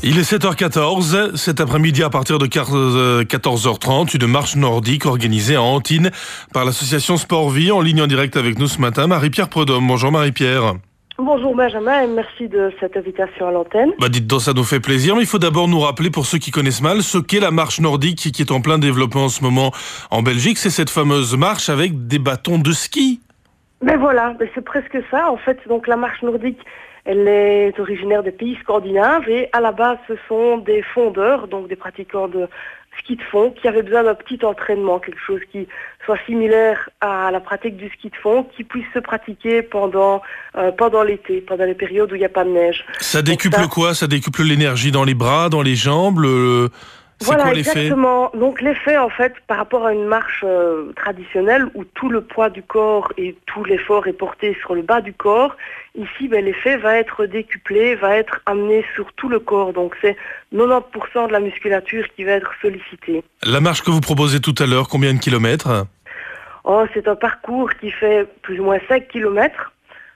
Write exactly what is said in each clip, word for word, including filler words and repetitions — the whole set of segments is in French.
Il est sept heures quatorze. Cet après-midi, à partir de quatorze heures trente, une marche nordique organisée à Antibes par l'association Sport Vie, en ligne en direct avec nous ce matin. Marie-Pierre Prudhomme. Bonjour Marie-Pierre. Bonjour Benjamin et merci de cette invitation à l'antenne. Bah dites donc, ça nous fait plaisir, mais il faut d'abord nous rappeler, pour ceux qui connaissent mal, ce qu'est la marche nordique qui est en plein développement en ce moment en Belgique. C'est cette fameuse marche avec des bâtons de ski. Ben voilà, ben c'est presque ça. En fait, donc la marche nordique, elle est originaire des pays scandinaves et à la base, ce sont des fondeurs, donc des pratiquants de ski de fond, qui avaient besoin d'un petit entraînement, quelque chose qui soit similaire à la pratique du ski de fond, qui puisse se pratiquer pendant euh, pendant l'été, pendant les périodes où il n'y a pas de neige. Ça décuple ça... quoi Ça décuple l'énergie dans les bras, dans les jambes le... C'est voilà, quoi l'effet ? Exactement. Donc l'effet, en fait, par rapport à une marche euh, traditionnelle où tout le poids du corps et tout l'effort est porté sur le bas du corps, ici, ben, l'effet va être décuplé, va être amené sur tout le corps. Donc c'est quatre-vingt-dix pour cent de la musculature qui va être sollicitée. La marche que vous proposez tout à l'heure, combien de kilomètres ? Oh, c'est un parcours qui fait plus ou moins cinq kilomètres.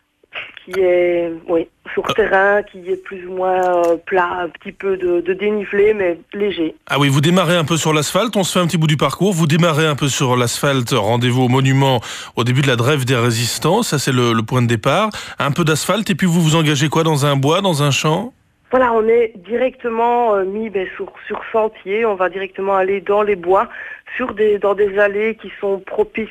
Qui est, oui, sur terrain, qui est plus ou moins euh, plat, un petit peu de, de dénivelé, mais léger. Ah oui, vous démarrez un peu sur l'asphalte, on se fait un petit bout du parcours, vous démarrez un peu sur l'asphalte, rendez-vous au monument au début de la Drève des Résistants, ça c'est le, le point de départ, un peu d'asphalte, et puis vous vous engagez quoi, dans un bois, dans un champ ? Voilà, on est directement euh, mis ben, sur, sur sentier, on va directement aller dans les bois, sur des, dans des allées qui sont propices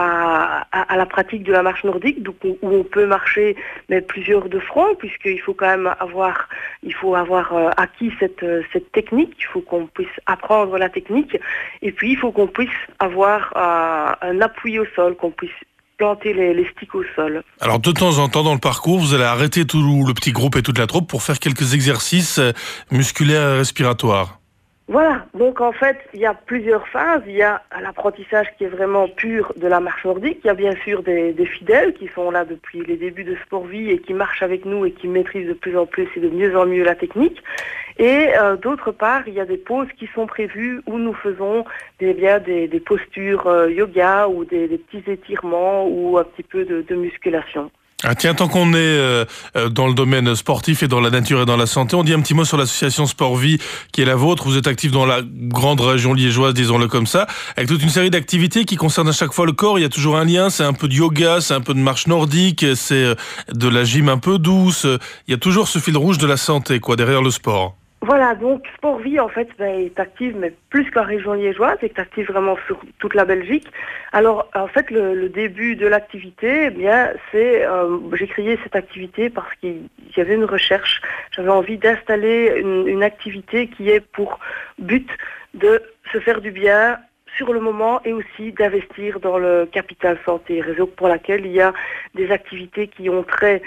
à, à, à la pratique de la marche nordique, donc où, où on peut marcher mais plusieurs de front, puisqu'il faut quand même avoir, il faut avoir euh, acquis cette, euh, cette technique, il faut qu'on puisse apprendre la technique, et puis il faut qu'on puisse avoir euh, un appui au sol, qu'on puisse planter les, les sticks au sol. Alors de temps en temps dans le parcours, vous allez arrêter tout le petit groupe et toute la troupe pour faire quelques exercices musculaires et respiratoires. Voilà, donc en fait, il y a plusieurs phases. Il y a l'apprentissage qui est vraiment pur de la marche nordique. Il y a bien sûr des, des fidèles qui sont là depuis les débuts de Sport Vie et qui marchent avec nous et qui maîtrisent de plus en plus et de mieux en mieux la technique. Et euh, d'autre part, il y a des pauses qui sont prévues où nous faisons des, bien, des, des postures euh, yoga ou des, des petits étirements ou un petit peu de, de musculation. Ah tiens, tant qu'on est euh, dans le domaine sportif et dans la nature et dans la santé, on dit un petit mot sur l'association Sport Vie qui est la vôtre. Vous êtes actif dans la grande région liégeoise, disons-le comme ça, avec toute une série d'activités qui concernent à chaque fois le corps. Il y a toujours un lien, c'est un peu de yoga, c'est un peu de marche nordique, c'est de la gym un peu douce. Il y a toujours ce fil rouge de la santé, quoi, derrière le sport. Voilà, donc Sport Vie, en fait, ben, est active, mais plus qu'en région liégeoise, est active vraiment sur toute la Belgique. Alors, en fait, le, le début de l'activité, eh bien, c'est, euh, j'ai créé cette activité parce qu'il y avait une recherche. J'avais envie d'installer une, une activité qui est pour but de se faire du bien sur le moment et aussi d'investir dans le capital santé, raison pour laquelle il y a des activités qui ont trait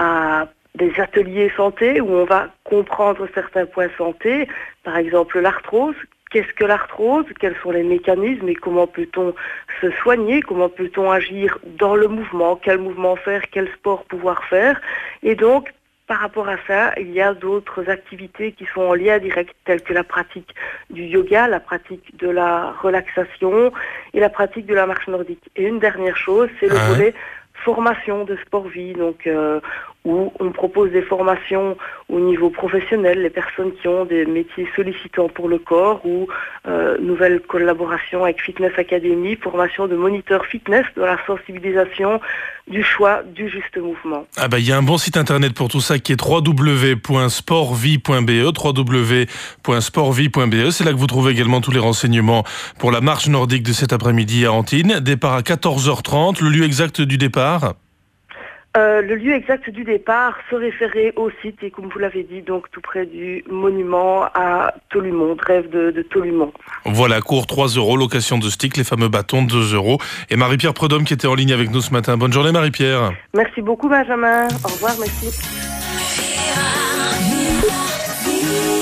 à des ateliers santé où on va comprendre certains points santé, par exemple l'arthrose. Qu'est-ce que l'arthrose ? Quels sont les mécanismes et comment peut-on se soigner ? Comment peut-on agir dans le mouvement ? Quel mouvement faire ? Quel sport pouvoir faire ? Et donc, par rapport à ça, il y a d'autres activités qui sont en lien direct, telles que la pratique du yoga, la pratique de la relaxation et la pratique de la marche nordique. Et une dernière chose, c'est le ah. volet formation de Sport Vie, donc euh, où on propose des formations au niveau professionnel, les personnes qui ont des métiers sollicitants pour le corps, ou euh, nouvelle collaboration avec Fitness Academy, formation de moniteur fitness, dans la sensibilisation du choix du juste mouvement. Ah bah il y a un bon site internet pour tout ça qui est w w w point sport vie point b e, w w w point sport vie point b e. C'est là que vous trouvez également tous les renseignements pour la marche nordique de cet après-midi à Antibes. Départ à quatorze heures trente, le lieu exact du départ ? Euh, le lieu exact du départ se référait au site et comme vous l'avez dit, donc tout près du monument à Tolumont, Drève de, de Tolumont. Voilà, cours trois euros, location de stick, les fameux bâtons deux euros. Et Marie-Pierre Prudhomme qui était en ligne avec nous ce matin. Bonne journée Marie-Pierre. Merci beaucoup Benjamin. Au revoir, merci.